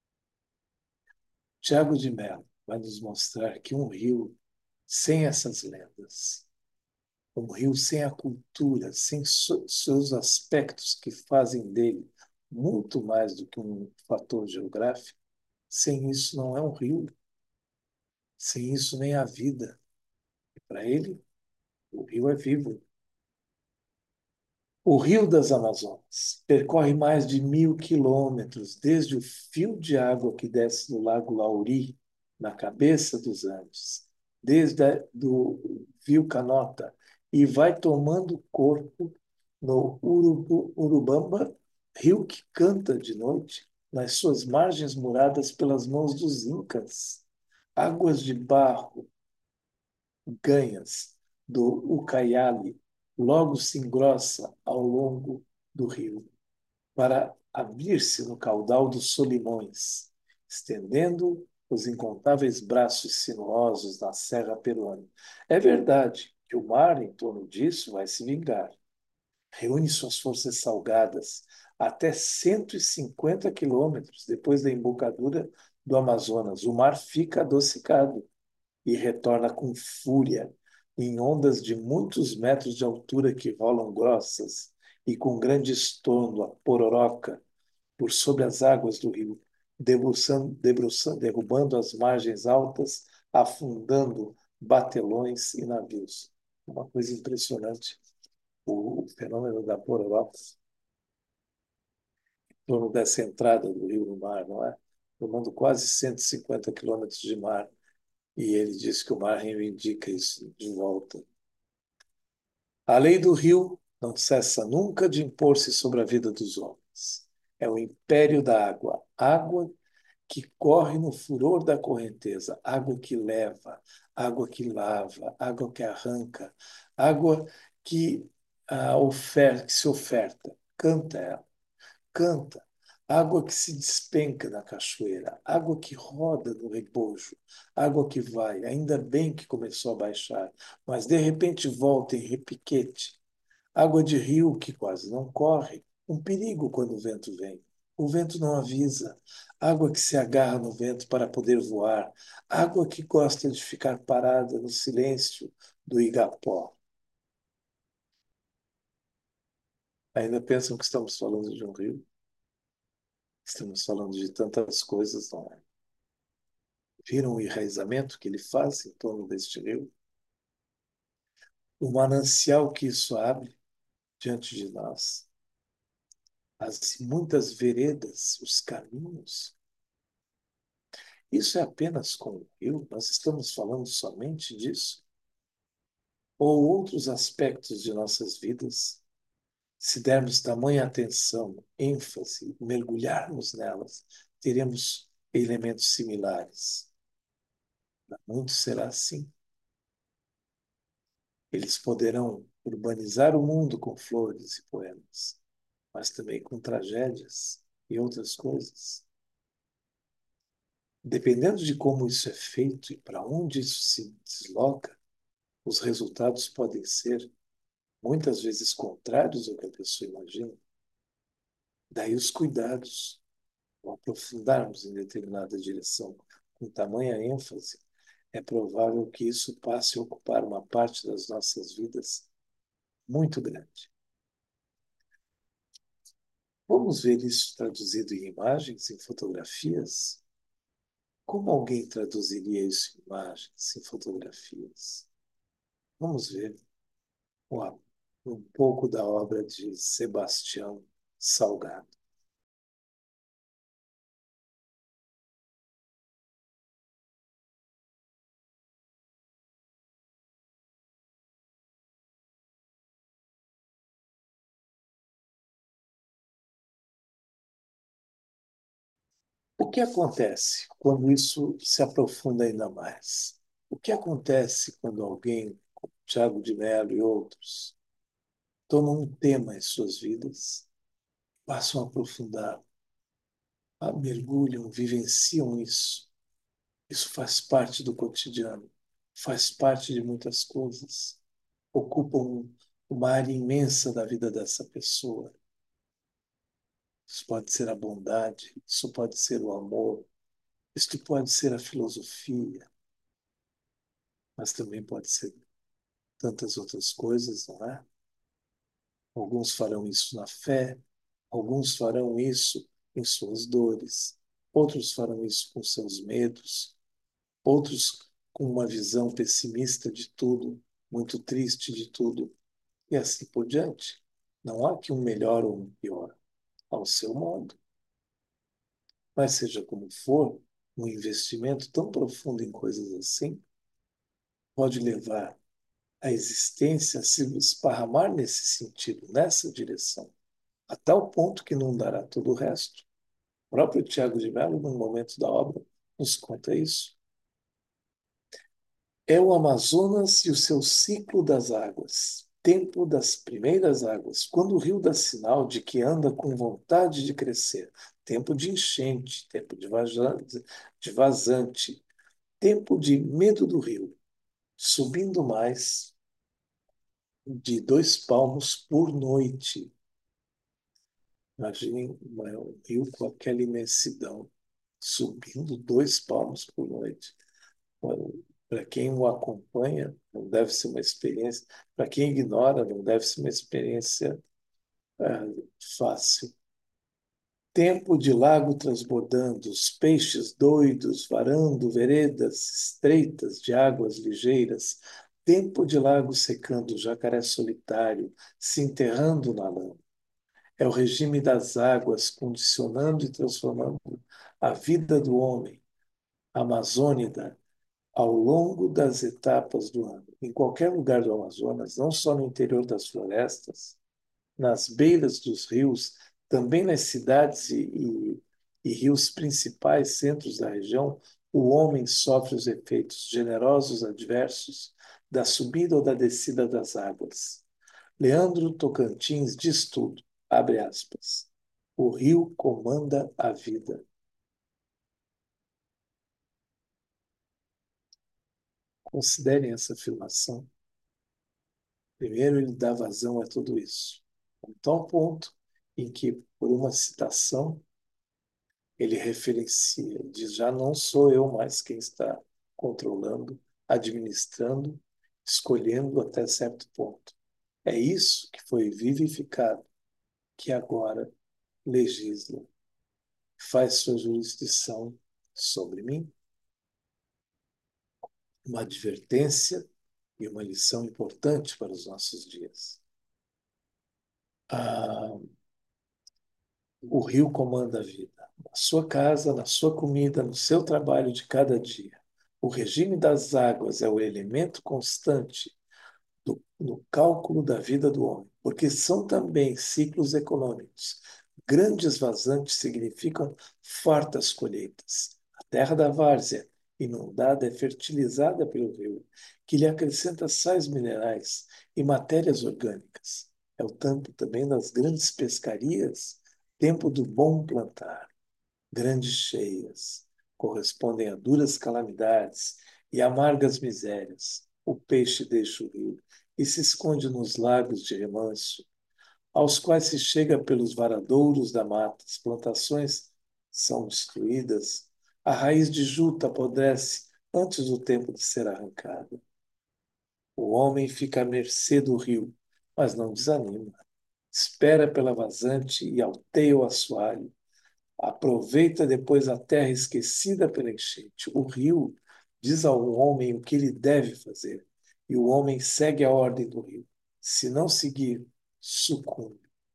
[SPEAKER 1] Tiago de Mello vai nos mostrar que um rio sem essas lendas, um rio sem a cultura, sem so- seus aspectos que fazem dele muito mais do que um fator geográfico, sem isso não é um rio, sem isso nem a vida. E para ele, o rio é vivo. O Rio das Amazonas percorre mais de mil quilômetros desde o fio de água que desce do Lago Lauri, na cabeça dos Andes, desde a, do Rio Canota, e vai tomando corpo no Urubu, Urubamba, rio que canta de noite, nas suas margens muradas pelas mãos dos Incas. Águas de barro ganhas do Ucaiali logo se engrossa ao longo do rio, para abrir-se no caudal dos Solimões, estendendo os incontáveis braços sinuosos na serra peruana. É verdade que o mar em torno disso vai se vingar. Reúne suas forças salgadas até cento e cinquenta quilômetros depois da embocadura do Amazonas. O mar fica adocicado e retorna com fúria, em ondas de muitos metros de altura que rolam grossas e com grande estorno, a pororoca, por sobre as águas do rio, debruçando, debruçando, derrubando as margens altas, afundando batelões e navios. Uma coisa impressionante, o, o fenômeno da pororoca, em torno dessa entrada do rio no mar, não é? Tomando quase cento e cinquenta quilômetros de mar. E ele diz que o mar reivindica isso de volta. A lei do rio não cessa nunca de impor-se sobre a vida dos homens. É o império da água, água que corre no furor da correnteza, água que leva, água que lava, água que arranca, água que, ah, ofer que se oferta. Canta ela, canta. Água que se despenca na cachoeira, água que roda no rebojo, água que vai, ainda bem que começou a baixar, mas de repente volta em repiquete. Água de rio que quase não corre, um perigo quando o vento vem. O vento não avisa. Água que se agarra no vento para poder voar. Água que gosta de ficar parada no silêncio do Igapó. Ainda pensam que estamos falando de um rio? Estamos falando de tantas coisas, não é? Viram o enraizamento que ele faz em torno deste rio? O manancial que isso abre diante de nós, as muitas veredas, os caminhos. Isso é apenas com o rio? Nós estamos falando somente disso? ou outros aspectos de nossas vidas, se dermos tamanha atenção, ênfase, mergulharmos nelas, teremos elementos similares. Para muitos será assim. Eles poderão urbanizar o mundo com flores e poemas, mas também com tragédias e outras coisas. Dependendo de como isso é feito e para onde isso se desloca, os resultados podem ser muitas vezes contrários ao que a pessoa imagina. Daí os cuidados ao aprofundarmos em determinada direção com tamanha ênfase, é provável que isso passe a ocupar uma parte das nossas vidas muito grande. Vamos ver isso traduzido em imagens, em fotografias? Como alguém traduziria isso em imagens, em fotografias? Vamos ver um pouco da obra de Sebastião Salgado. O que acontece quando isso se aprofunda ainda mais? O que acontece quando alguém, como Tiago de Mello e outros, tomam um tema em suas vidas, passam a aprofundar, mergulham, vivenciam isso? Isso faz parte do cotidiano, faz parte de muitas coisas, ocupam uma área imensa da vida dessa pessoa. Isso pode ser a bondade, isso pode ser o amor, isso pode ser a filosofia, mas também pode ser tantas outras coisas, não é? Alguns farão isso na fé, alguns farão isso em suas dores, outros farão isso com seus medos, outros com uma visão pessimista de tudo, muito triste de tudo, e assim por diante. Não há que um melhor ou um pior, ao seu modo. Mas seja como for, um investimento tão profundo em coisas assim pode levar a existência a se esparramar nesse sentido, nessa direção, a tal ponto que não dará todo o resto. O próprio Tiago de Mello, no momento da obra, nos conta isso. É o Amazonas e o seu ciclo das águas, tempo das primeiras águas, quando o rio dá sinal de que anda com vontade de crescer, tempo de enchente, tempo de vazante, de vazante, tempo de medo do rio, subindo mais de dois palmos por noite. Imaginem um rio com aquela imensidão, subindo dois palmos por noite. Para quem o acompanha, não deve ser uma experiência. Para quem ignora, não deve ser uma experiência é, fácil. Tempo de lago transbordando, os peixes doidos varando veredas estreitas de águas ligeiras. Tempo de lago secando, o jacaré solitário se enterrando na lama. É o regime das águas condicionando e transformando a vida do homem, amazônida, ao longo das etapas do ano. Em qualquer lugar do Amazonas, não só no interior das florestas, nas beiras dos rios, também nas cidades e, e, e rios principais, centros da região, o homem sofre os efeitos generosos adversos da subida ou da descida das águas. Leandro Tocantins diz tudo, abre aspas. O rio comanda a vida. Considerem essa afirmação. Primeiro, ele dá vazão a tudo isso, a tal ponto em que, por uma citação, ele referencia, diz: já não sou eu mais quem está controlando, administrando, escolhendo até certo ponto. É isso que foi vivificado, que agora legisla, faz sua jurisdição sobre mim. Uma advertência e uma lição importante para os nossos dias. Ah, o rio comanda a vida. Na sua casa, na sua comida, no seu trabalho de cada dia. O regime das águas é o elemento constante do- no cálculo da vida do homem, porque são também ciclos econômicos. Grandes vazantes significam fartas colheitas. A terra da várzea, inundada, é fertilizada pelo rio, que lhe acrescenta sais minerais e matérias orgânicas. É o tempo também das grandes pescarias, tempo do bom plantar. Grandes cheias correspondem a duras calamidades e amargas misérias. O peixe deixa o rio e se esconde nos lagos de remanso, aos quais se chega pelos varadouros da mata. As plantações são destruídas, a raiz de juta apodrece antes do tempo de ser arrancada. O homem fica à mercê do rio, mas não desanima. Espera pela vazante e alteia o assoalho. Aproveita depois a terra esquecida pela enchente. O rio diz ao homem o que ele deve fazer, e o homem segue a ordem do rio. Se não seguir, sucumbe.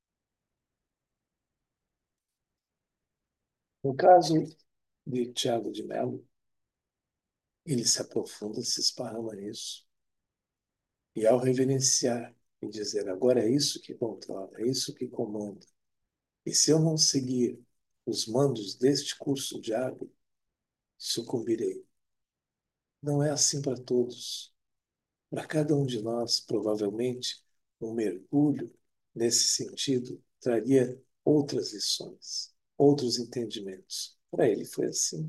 [SPEAKER 1] No caso de Tiago de Mello, ele se aprofunda, se esparrama nisso, e ao reverenciar e dizer: agora é isso que controla, é isso que comanda. E se eu não seguir os mandos deste curso de água, sucumbirei. Não é assim para todos. Para cada um de nós, provavelmente, um mergulho nesse sentido traria outras lições, outros entendimentos. Para ele foi assim.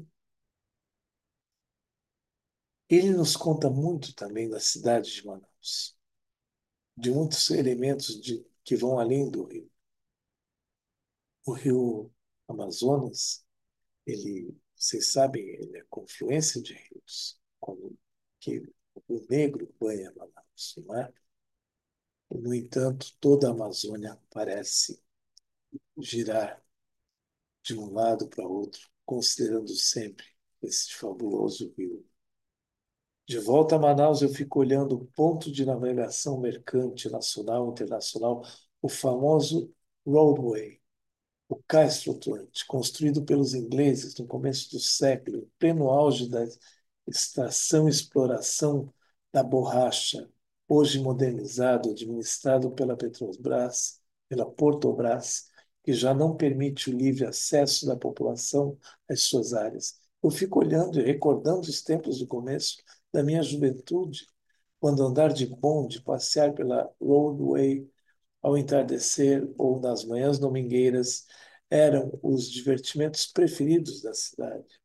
[SPEAKER 1] Ele nos conta muito também da cidade de Manaus, de muitos elementos de, que vão além do rio. O rio Amazonas, ele, vocês sabem, ele é confluência de rios, como que o Negro banha Manaus, não é? No entanto, toda a Amazônia parece girar de um lado para outro, considerando sempre esse fabuloso rio. De volta a Manaus, eu fico olhando o ponto de navegação mercante nacional e internacional, o famoso Roadway, o cais flutuante, construído pelos ingleses no começo do século, em pleno auge da extração e exploração da borracha, hoje modernizado, administrado pela Petrobras, pela Portobras, que já não permite o livre acesso da população às suas áreas. Eu fico olhando e recordando os tempos do começo da minha juventude, quando andar de bonde, passear pela Roadway ao entardecer ou nas manhãs domingueiras eram os divertimentos preferidos da cidade.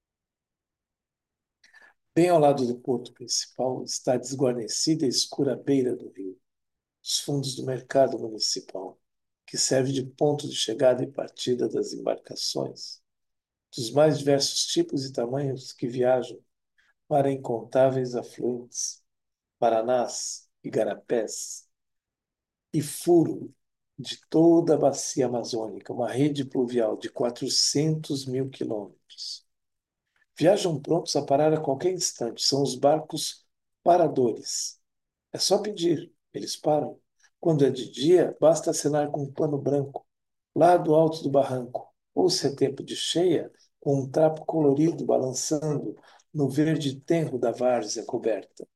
[SPEAKER 1] Bem ao lado do porto principal está desguarnecida e escura beira do rio, os fundos do mercado municipal, que serve de ponto de chegada e partida das embarcações, dos mais diversos tipos e tamanhos que viajam para incontáveis afluentes, Paranás, Igarapés, e furo de toda a bacia amazônica, uma rede pluvial de quatrocentos mil quilômetros. Viajam prontos a parar a qualquer instante. São os barcos paradores. É só pedir, eles param. Quando é de dia, basta acenar com um pano branco, lá do alto do barranco. Ou, se é tempo de cheia, com um trapo colorido balançando no verde tenro da várzea coberta.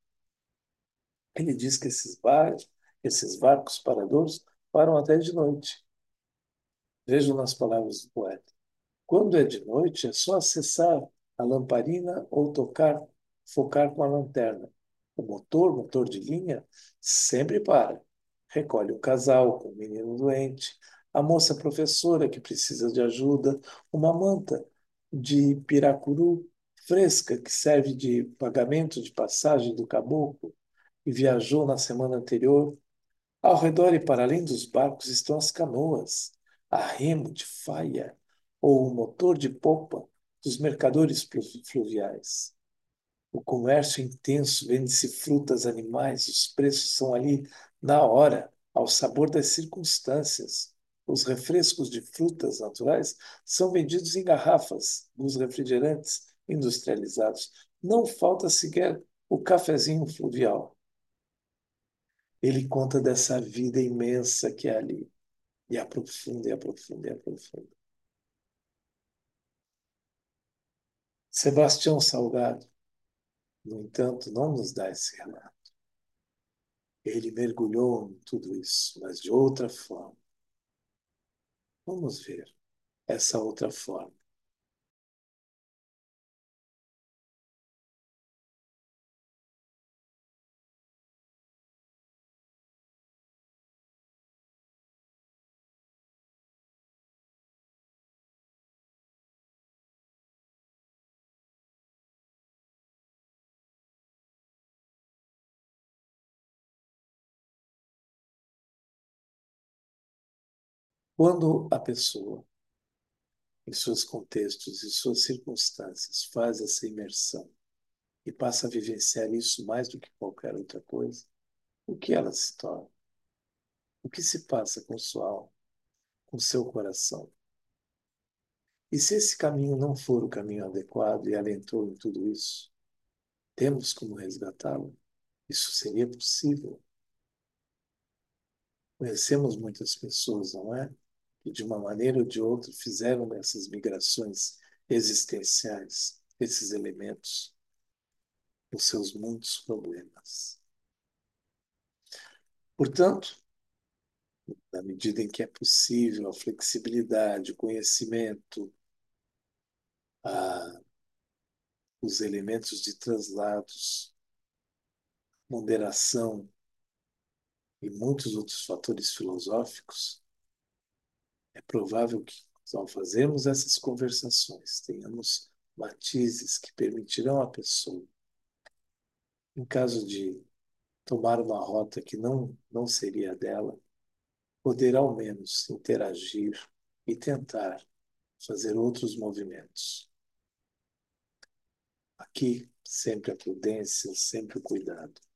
[SPEAKER 1] Ele diz que esses, bar esses barcos paradores param até de noite. Vejam nas palavras do poeta. Quando é de noite, é só acessar a lamparina ou tocar, focar com a lanterna. O motor, motor de linha, sempre para. Recolhe o casal com o menino doente, a moça professora que precisa de ajuda, uma manta de piracuru fresca que serve de pagamento de passagem do caboclo e viajou na semana anterior. Ao redor e para além dos barcos estão as canoas, a remo de faia ou o motor de popa dos mercadores fluviais. O comércio intenso, vende-se frutas, animais, os preços são ali na hora, ao sabor das circunstâncias. Os refrescos de frutas naturais são vendidos em garrafas nos refrigerantes industrializados. Não falta sequer o cafezinho fluvial. Ele conta dessa vida imensa que é ali. E aprofunda, e aprofunda, e aprofunda. Sebastião Salgado, no entanto, não nos dá esse relato. Ele mergulhou em tudo isso, mas de outra forma. Vamos ver essa outra forma. Quando a pessoa, em seus contextos e suas circunstâncias, faz essa imersão e passa a vivenciar isso mais do que qualquer outra coisa, o que ela se torna? O que se passa com sua alma, com seu coração? E se esse caminho não for o caminho adequado e ela entrou em tudo isso, temos como resgatá-la? Isso seria possível? Conhecemos muitas pessoas, não é? Que de uma maneira ou de outra fizeram essas migrações existenciais, esses elementos, com seus muitos problemas. Portanto, na medida em que é possível, a flexibilidade, o conhecimento, a, os elementos de translados, moderação e muitos outros fatores filosóficos, é provável que, ao fazermos essas conversações, tenhamos matizes que permitirão à pessoa, em caso de tomar uma rota que não, não seria dela, poder ao menos interagir e tentar fazer outros movimentos. Aqui, sempre a prudência, sempre o cuidado.